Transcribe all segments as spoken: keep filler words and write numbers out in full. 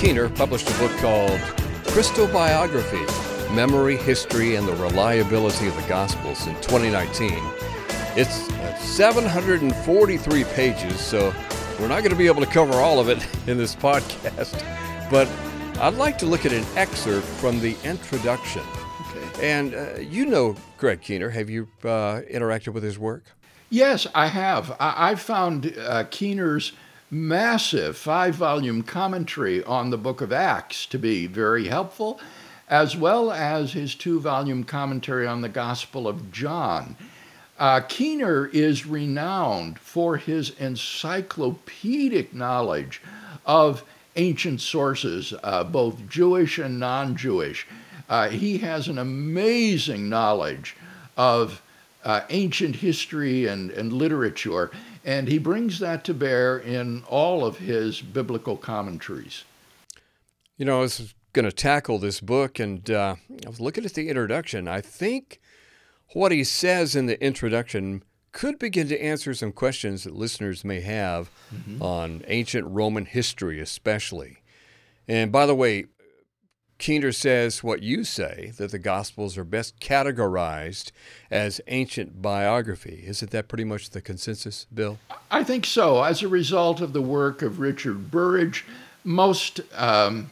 Keener published a book called Christobiography, Memory, History, and the Reliability of the Gospels in twenty nineteen. It's uh, seven hundred forty-three pages, so we're not going to be able to cover all of it in this podcast, but I'd like to look at an excerpt from the introduction. Okay. And uh, you know Greg Keener. Have you uh, interacted with his work? Yes, I have. I- I've found uh, Keener's massive five-volume commentary on the book of Acts to be very helpful, as well as his two-volume commentary on the Gospel of John. Uh, Keener is renowned for his encyclopedic knowledge of ancient sources, uh, both Jewish and non-Jewish. Uh, he has an amazing knowledge of uh, ancient history and, and literature, and he brings that to bear in all of his biblical commentaries. You know, I was going to tackle this book, and uh, I was looking at the introduction. I think what he says in the introduction could begin to answer some questions that listeners may have mm-hmm. on ancient Roman history especially. And by the way, Keener says what you say, that the Gospels are best categorized as ancient biography. Isn't that pretty much the consensus, Bill? I think so. As a result of the work of Richard Burridge, most um,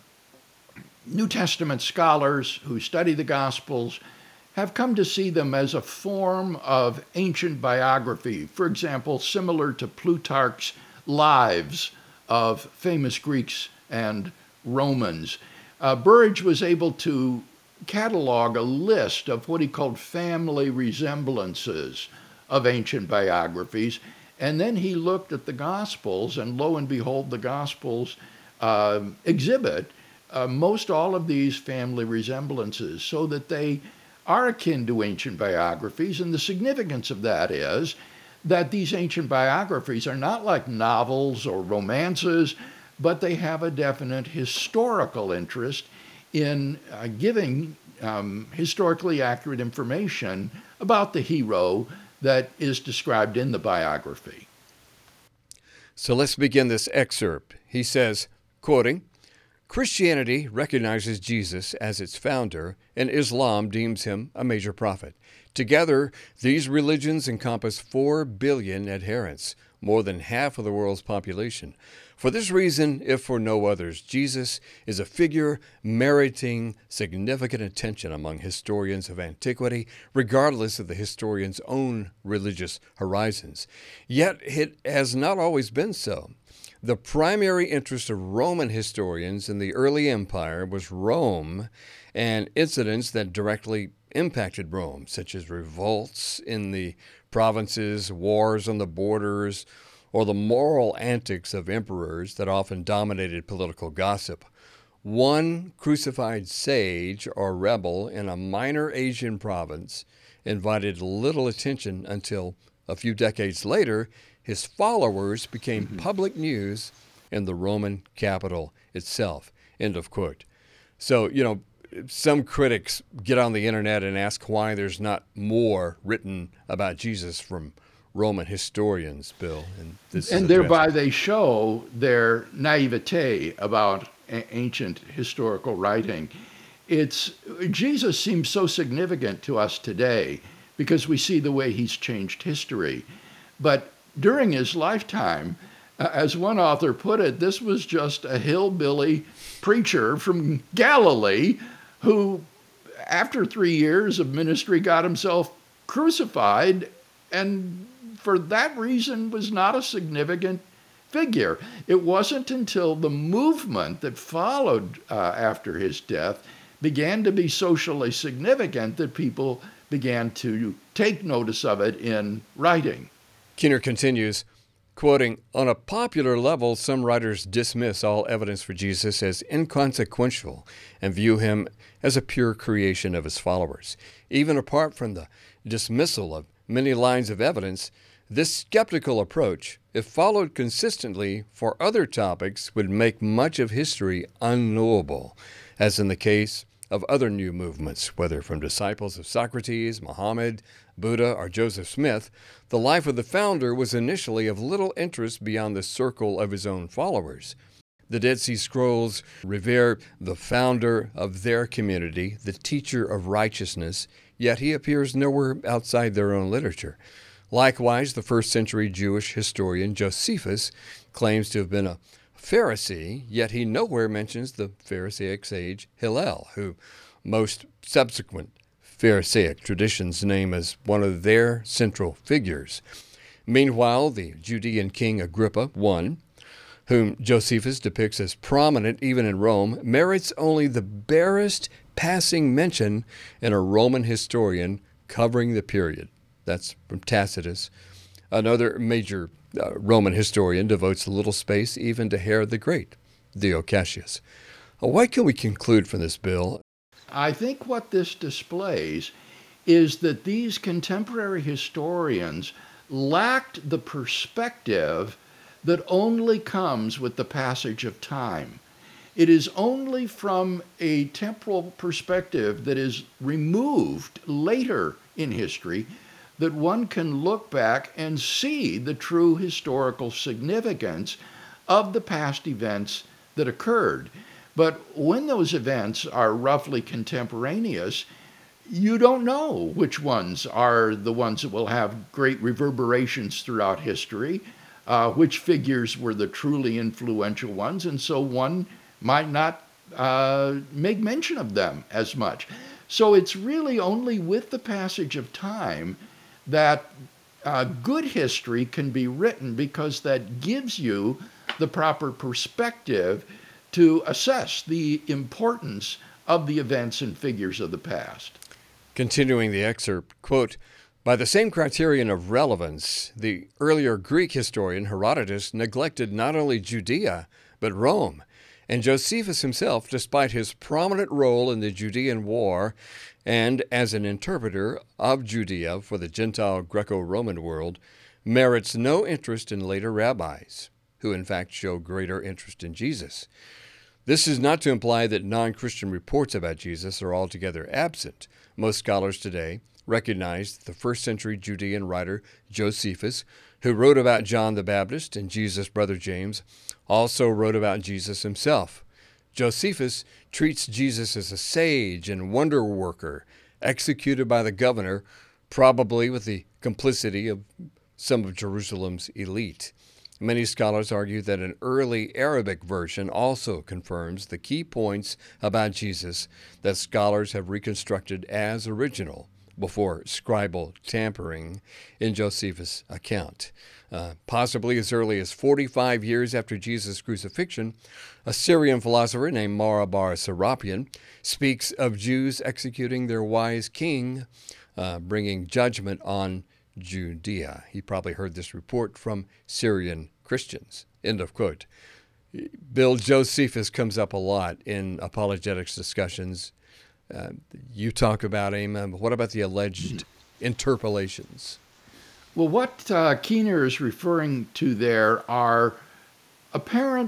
New Testament scholars who study the Gospels have come to see them as a form of ancient biography, for example, similar to Plutarch's lives of famous Greeks and Romans. Uh, Burridge was able to catalog a list of what he called family resemblances of ancient biographies, and then he looked at the Gospels, and lo and behold, the Gospels uh, exhibit uh, most all of these family resemblances, so that they are akin to ancient biographies. And the significance of that is that these ancient biographies are not like novels or romances, but they have a definite historical interest in uh, giving um, historically accurate information about the hero that is described in the biography. So let's begin this excerpt. He says, quoting, "Christianity recognizes Jesus as its founder, and Islam deems him a major prophet. Together, these religions encompass four billion adherents, more than half of the world's population. For this reason, if for no others, Jesus is a figure meriting significant attention among historians of antiquity, regardless of the historian's own religious horizons. Yet it has not always been so. The primary interest of Roman historians in the early empire was Rome and incidents that directly impacted Rome, such as revolts in the provinces, wars on the borders, or the moral antics of emperors that often dominated political gossip. One crucified sage or rebel in a minor Asian province invited little attention until a few decades later, his followers became mm-hmm. public news in the Roman capital itself." End of quote. So, you know, some critics get on the internet and ask why there's not more written about Jesus from Roman historians, Bill. And, this and thereby they show their naivete about a- ancient historical writing. It's Jesus seems so significant to us today because we see the way he's changed history. But during his lifetime, uh, as one author put it, this was just a hillbilly preacher from Galilee who, after three years of ministry, got himself crucified, and for that reason was not a significant figure. It wasn't until the movement that followed uh, after his death began to be socially significant that people began to take notice of it in writing. Keener continues, quoting, "On a popular level, some writers dismiss all evidence for Jesus as inconsequential and view him as a pure creation of his followers. Even apart from the dismissal of many lines of evidence, this skeptical approach, if followed consistently for other topics, would make much of history unknowable, as in the case of other new movements, whether from disciples of Socrates, Muhammad, Buddha, or Joseph Smith. The life of the founder was initially of little interest beyond the circle of his own followers. The Dead Sea Scrolls revere the founder of their community, the teacher of righteousness, yet he appears nowhere outside their own literature. Likewise, the first century Jewish historian Josephus claims to have been a Pharisee, yet he nowhere mentions the Pharisaic sage Hillel, who most subsequent Pharisaic traditions name as one of their central figures. Meanwhile, the Judean king Agrippa the First, whom Josephus depicts as prominent even in Rome, merits only the barest passing mention in a Roman historian covering the period. That's from Tacitus. Another major uh, Roman historian devotes little space even to Herod the Great, Dio Cassius. Uh, what can we conclude from this, Bill? I think what this displays is that these contemporary historians lacked the perspective that only comes with the passage of time. It is only from a temporal perspective that is removed later in history that one can look back and see the true historical significance of the past events that occurred. But when those events are roughly contemporaneous, you don't know which ones are the ones that will have great reverberations throughout history, uh, which figures were the truly influential ones, and so one might not uh, make mention of them as much. So it's really only with the passage of time that uh, good history can be written, because that gives you the proper perspective to assess the importance of the events and figures of the past. Continuing the excerpt, quote, by the same criterion of relevance, the earlier Greek historian Herodotus neglected not only Judea, but Rome. And Josephus himself, despite his prominent role in the Judean War and as an interpreter of Judea for the Gentile Greco-Roman world, merits no interest in later rabbis, who in fact show greater interest in Jesus. This is not to imply that non-Christian reports about Jesus are altogether absent. Most scholars today recognize that the first century Judean writer Josephus, who wrote about John the Baptist and Jesus' brother James, also wrote about Jesus himself. Josephus treats Jesus as a sage and wonder worker, executed by the governor, probably with the complicity of some of Jerusalem's elite. Many scholars argue that an early Arabic version also confirms the key points about Jesus that scholars have reconstructed as original before scribal tampering in Josephus' account. Uh, possibly as early as forty-five years after Jesus' crucifixion, a Syrian philosopher named Mara bar Serapion speaks of Jews executing their wise king, uh, bringing judgment on Judea. He probably heard this report from Syrian Christians. End of quote. Bill, Josephus comes up a lot in apologetics discussions. Uh, you talk about him. Um, what about the alleged interpolations? Well, what uh, Keener is referring to there are apparent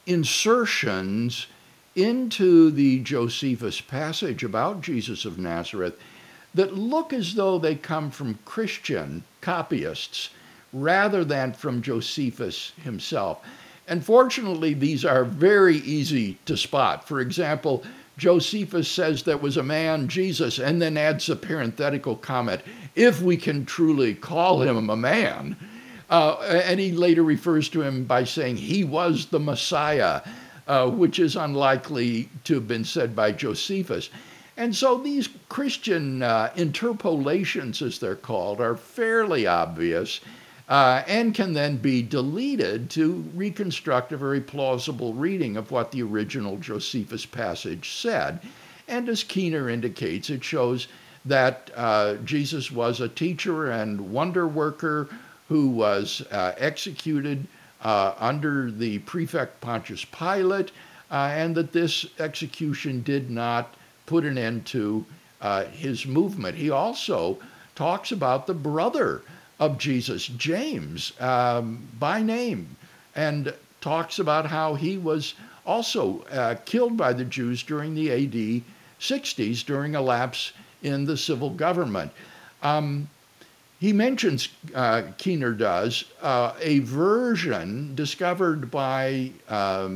insertions into the Josephus passage about Jesus of Nazareth that look as though they come from Christian copyists rather than from Josephus himself. And fortunately, these are very easy to spot. For example, Josephus says there was a man, Jesus, and then adds a parenthetical comment, if we can truly call him a man. Uh, and he later refers to him by saying he was the Messiah, uh, which is unlikely to have been said by Josephus. And so these Christian uh, interpolations, as they're called, are fairly obvious uh, and can then be deleted to reconstruct a very plausible reading of what the original Josephus passage said. And as Keener indicates, it shows that uh, Jesus was a teacher and wonder worker who was uh, executed uh, under the prefect Pontius Pilate, uh, and that this execution did not put an end to uh, his movement. He also talks about the brother of Jesus, James, um, by name, and talks about how he was also uh, killed by the Jews during the A D sixties during a lapse in the civil government. Um, he mentions, uh, Keener does, uh, a version discovered by um,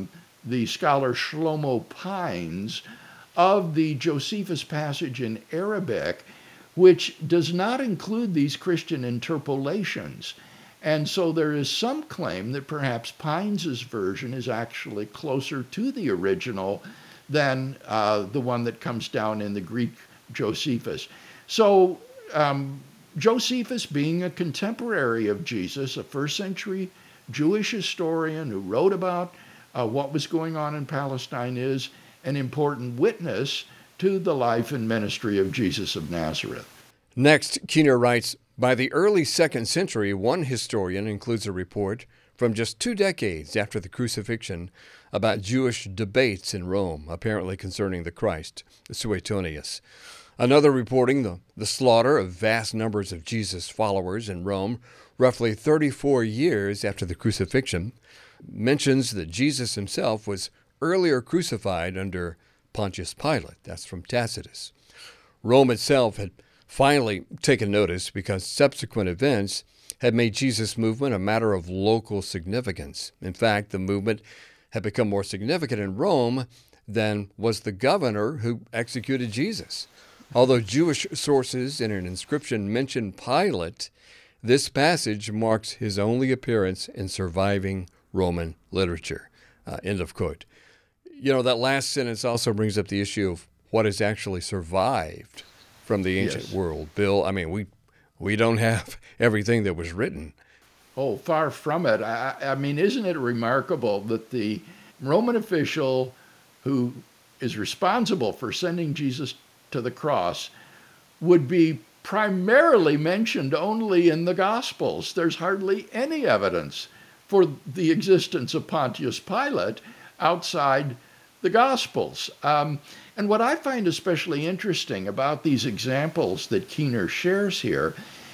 the scholar Shlomo Pines of the Josephus passage in Arabic, which does not include these Christian interpolations. And so there is some claim that perhaps Pines's version is actually closer to the original than uh, the one that comes down in the Greek Josephus. So um, Josephus, being a contemporary of Jesus, a first century Jewish historian who wrote about uh, what was going on in Palestine, is an important witness to the life and ministry of Jesus of Nazareth. Next, Keener writes, by the early second century, one historian includes a report from just two decades after the crucifixion about Jewish debates in Rome, apparently concerning the Christ, Suetonius. Another reporting the, the slaughter of vast numbers of Jesus' followers in Rome, roughly thirty-four years after the crucifixion, mentions that Jesus himself was earlier crucified under Pontius Pilate. That's from Tacitus. Rome itself had finally taken notice because subsequent events had made Jesus' movement a matter of local significance. In fact, the movement had become more significant in Rome than was the governor who executed Jesus. Although Jewish sources in an inscription mention Pilate, this passage marks his only appearance in surviving Roman literature. Uh, end of quote. You know, that last sentence also brings up the issue of what has actually survived from the ancient Yes. world. Bill, I mean, we we don't have everything that was written. Oh, far from it. I, I mean, isn't it remarkable that the Roman official who is responsible for sending Jesus to the cross would be primarily mentioned only in the Gospels? There's hardly any evidence for the existence of Pontius Pilate outside the Gospels. Um, and what I find especially interesting about these examples that Keener shares here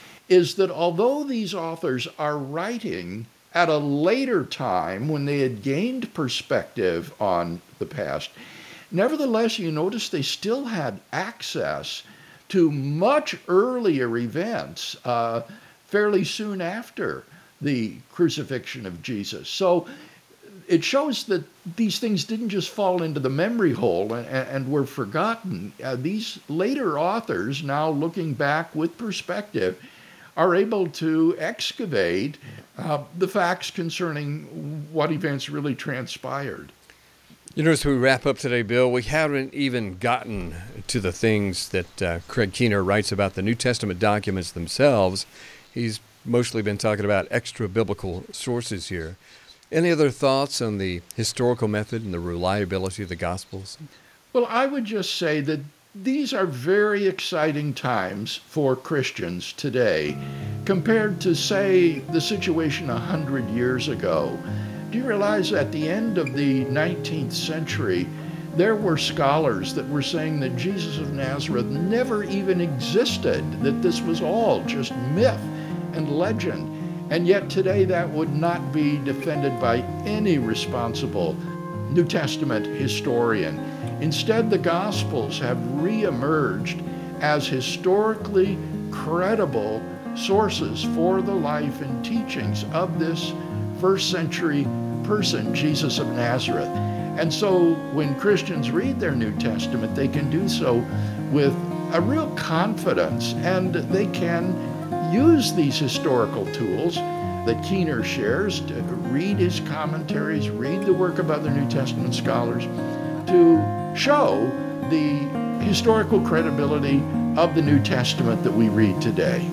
is that although these authors are writing at a later time when they had gained perspective on the past, nevertheless, you notice they still had access to much earlier events uh, fairly soon after the crucifixion of Jesus. So it shows that these things didn't just fall into the memory hole and, and were forgotten. Uh, these later authors, now looking back with perspective, are able to excavate uh, the facts concerning what events really transpired. You know, as we wrap up today, Bill, we haven't even gotten to the things that uh, Craig Keener writes about the New Testament documents themselves. He's mostly been talking about extra-biblical sources here. Any other thoughts on the historical method and the reliability of the Gospels? Well, I would just say that these are very exciting times for Christians today compared to, say, the situation a hundred years ago. Do you realize at the end of the nineteenth century, there were scholars that were saying that Jesus of Nazareth never even existed, that this was all just myth and legend. And yet today that would not be defended by any responsible New Testament historian. Instead, the Gospels have reemerged as historically credible sources for the life and teachings of this first century person, Jesus of Nazareth. And so when Christians read their New Testament, they can do so with a real confidence, and they can use these historical tools that Keener shares to read his commentaries, read the work of other New Testament scholars, to show the historical credibility of the New Testament that we read today.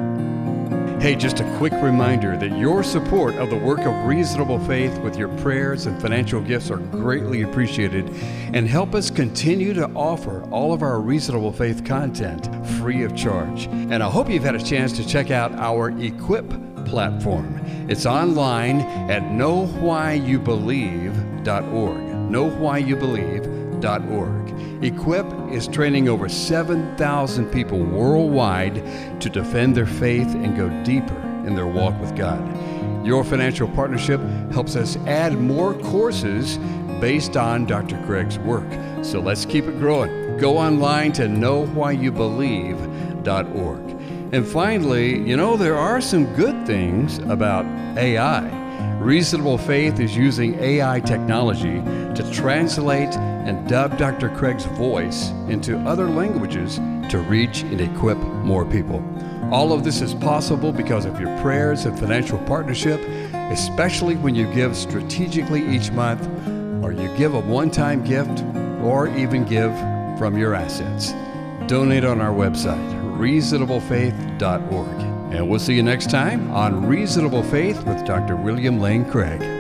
Hey, just a quick reminder that your support of the work of Reasonable Faith with your prayers and financial gifts are greatly appreciated and help us continue to offer all of our Reasonable Faith content free of charge. And I hope you've had a chance to check out our Equip platform. It's online at know why you believe dot org. know why you believe dot org. Equip is training over seven thousand people worldwide to defend their faith and go deeper in their walk with God. Your financial partnership helps us add more courses based on Doctor Craig's work. So let's keep it growing. Go online to know why you believe dot org. And finally, you know, there are some good things about A I. Reasonable Faith is using A I technology to translate and dub Doctor Craig's voice into other languages to reach and equip more people. All of this is possible because of your prayers and financial partnership, especially when you give strategically each month, or you give a one-time gift, or even give from your assets. Donate on our website, reasonable faith dot org. And we'll see you next time on Reasonable Faith with Doctor William Lane Craig.